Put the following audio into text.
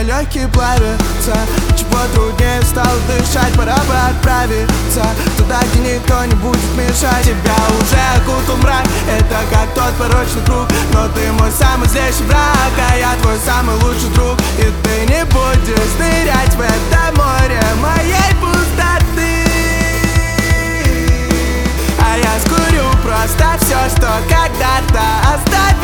легкие плавятся. Чего труднее стало дышать, пора бы отправиться туда, где никто не будет мешать. Тебя уже окутал мрак, это как тот порочный круг. Но ты мой самый злейший враг, а я твой самый лучший друг. И ты не будешь нырять в это море моей пустоты. А я скурю просто все, что когда-то оставил.